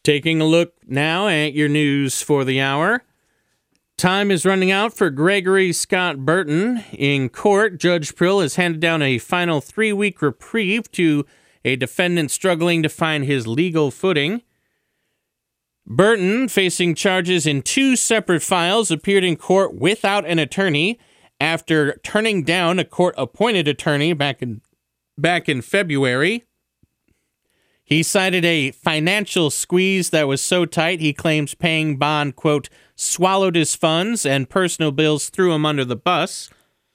Taking a look now at your news for the hour. Time is running out for Gregory Scott Burton. In court, Judge Prill has handed down a final 3-week reprieve to a defendant struggling to find his legal footing. Burton, facing charges in 2 separate files, appeared in court without an attorney after turning down a court-appointed attorney back in February. He cited a financial squeeze that was so tight he claims paying bond, quote, swallowed his funds and personal bills threw him under the bus.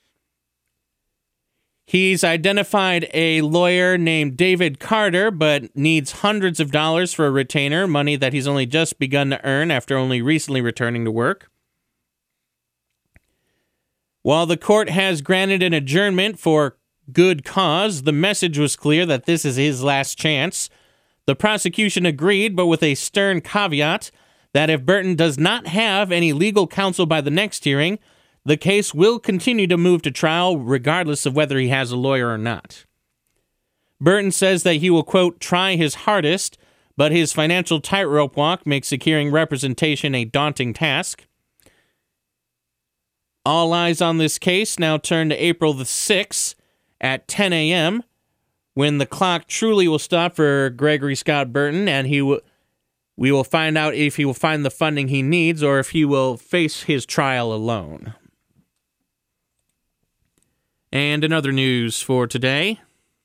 He's identified a lawyer named David Carter, but needs hundreds of dollars for a retainer, money that he's only just begun to earn after only recently returning to work. While the court has granted an adjournment for good cause, the message was clear that this is his last chance. The prosecution agreed, but with a stern caveat that if Burton does not have any legal counsel by the next hearing, the case will continue to move to trial regardless of whether he has a lawyer or not. Burton says that he will, quote, try his hardest, but his financial tightrope walk makes securing representation a daunting task. All eyes on this case now turn to April the 6th at 10 a.m., when the clock truly will stop for Gregory Scott Burton, and we will find out if he will find the funding he needs or if he will face his trial alone. And in other news for today,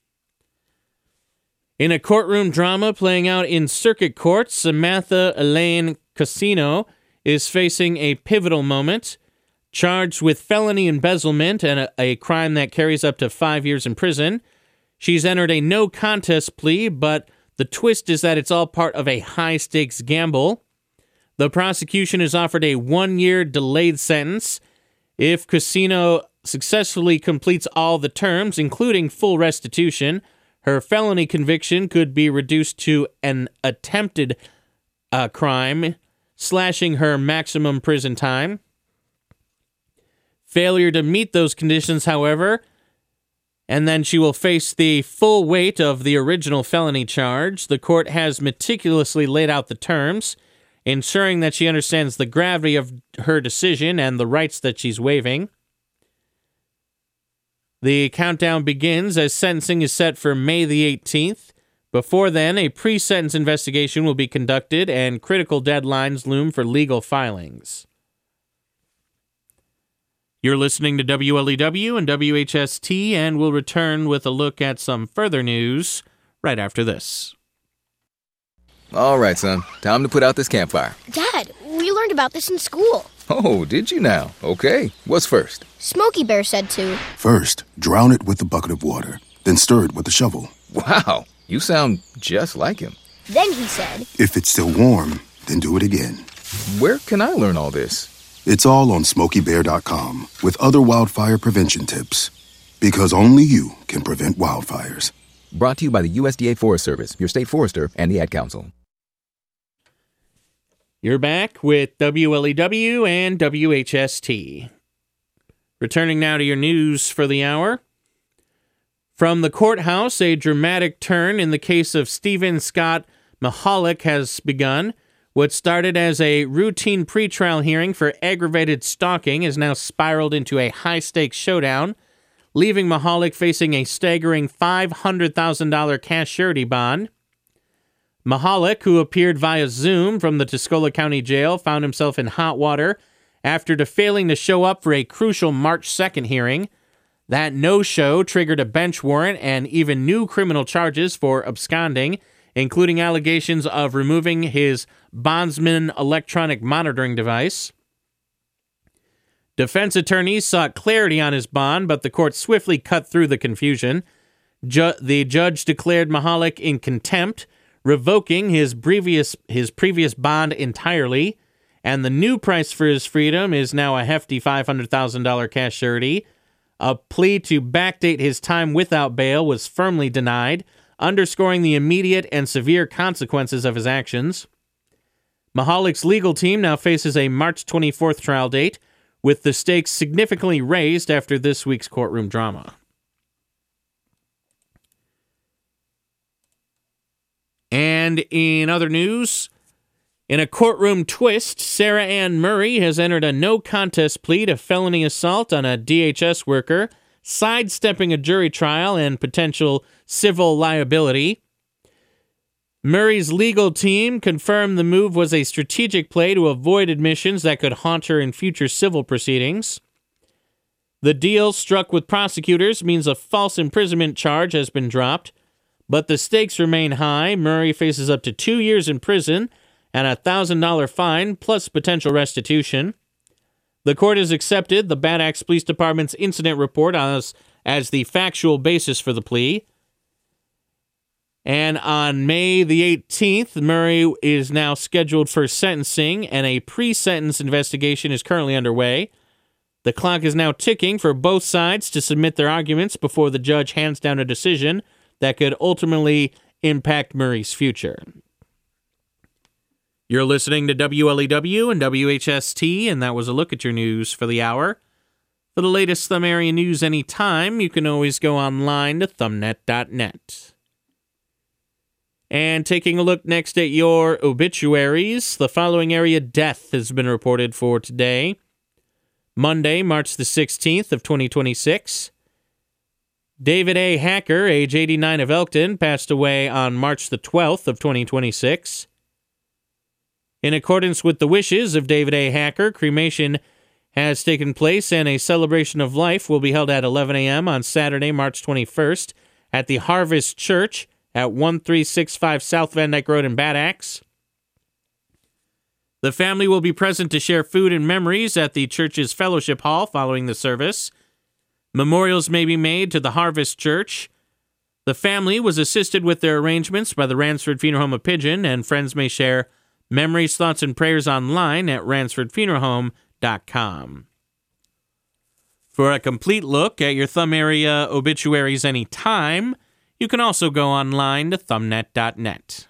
in a courtroom drama playing out in circuit court, Samantha Elaine Casino is facing a pivotal moment. Charged with felony embezzlement and a crime that carries up to 5 years in prison, she's entered a no-contest plea, but the twist is that it's all part of a high-stakes gamble. The prosecution has offered a 1-year delayed sentence if Casino successfully completes all the terms, including full restitution. Her felony conviction could be reduced to an attempted crime, slashing her maximum prison time. Failure to meet those conditions, however, and then she will face the full weight of the original felony charge. The court has meticulously laid out the terms, ensuring that she understands the gravity of her decision and the rights that she's waiving. The countdown begins as sentencing is set for May the 18th. Before then, a pre-sentence investigation will be conducted and critical deadlines loom for legal filings. You're listening to WLEW and WHST, and we'll return with a look at some further news right after this. All right, son. Time to put out this campfire. Dad, we learned about this in school. Oh, did you now? Okay. What's first? Smokey Bear said to. First, drown it with a bucket of water, then stir it with a shovel. Wow, you sound just like him. Then he said, if it's still warm, then do it again. Where can I learn all this? It's all on SmokeyBear.com with other wildfire prevention tips. Because only you can prevent wildfires. Brought to you by the USDA Forest Service, your state forester, and the Ad Council. You're back with WLEW and WHST. Returning now to your news for the hour. From the courthouse, a dramatic turn in the case of Stephen Scott Mahalik has begun. What started as a routine pretrial hearing for aggravated stalking has now spiraled into a high-stakes showdown, leaving Mahalik facing a staggering $500,000 cash surety bond. Mahalik, who appeared via Zoom from the Tuscola County Jail, found himself in hot water after failing to show up for a crucial March 2nd hearing. That no-show triggered a bench warrant and even new criminal charges for absconding, including allegations of removing his bondsman electronic monitoring device. Defense attorneys sought clarity on his bond, but the court swiftly cut through the confusion. The judge declared Mahalik in contempt, revoking his previous bond entirely, and the new price for his freedom is now a hefty $500,000 cash surety. A plea to backdate his time without bail was firmly denied, underscoring the immediate and severe consequences of his actions. Mahalik's legal team now faces a March 24th trial date, with the stakes significantly raised after this week's courtroom drama. And in other news, In a courtroom twist, Sarah Ann Murray has entered a no-contest plea to felony assault on a DHS worker, sidestepping a jury trial and potential civil liability. Murray's legal team confirmed the move was a strategic play to avoid admissions that could haunt her in future civil proceedings. The deal struck with prosecutors means a false imprisonment charge has been dropped, but the stakes remain high. Murray faces up to 2 years in prison and a $1,000 fine plus potential restitution. The court has accepted the Bad Axe Police Department's incident report as the factual basis for the plea. And on May the 18th, Murray is now scheduled for sentencing, and a pre-sentence investigation is currently underway. The clock is now ticking for both sides to submit their arguments before the judge hands down a decision that could ultimately impact Murray's future. You're listening to WLEW and WHST, and that was a look at your news for the hour. For the latest Thumb Area news anytime, you can always go online to thumbnet.net. And taking a look next at your obituaries, the following area death has been reported for today. Monday, March the 16th of 2026. David A. Hacker, age 89 of Elkton, passed away on March the 12th of 2026. In accordance with the wishes of David A. Hacker, cremation has taken place and a celebration of life will be held at 11 a.m. on Saturday, March 21st at the Harvest Church at 1365 South Van Dyke Road in Bad Axe. The family will be present to share food and memories at the church's fellowship hall following the service. Memorials may be made to the Harvest Church. The family was assisted with their arrangements by the Ransford Funeral Home of Pigeon, and friends may share memories, thoughts, and prayers online at ransfordfuneralhome.com. For a complete look at your Thumb Area obituaries anytime, you can also go online to thumbnet.net.